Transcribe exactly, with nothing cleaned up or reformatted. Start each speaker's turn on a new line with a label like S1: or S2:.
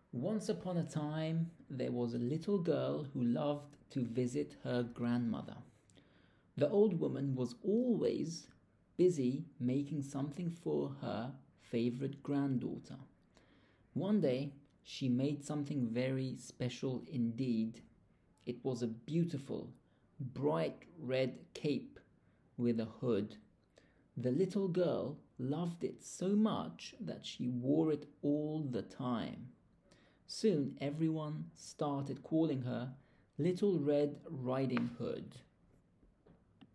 S1: Once upon a time, there was a little girl who loved to visit her grandmother. The old woman was always busy making something for her favorite granddaughter. One day, she made something very special indeed. It was a beautiful, bright red cape with a hood. The little girl loved it so much that she wore it all the time. Soon everyone started calling her Little Red Riding Hood.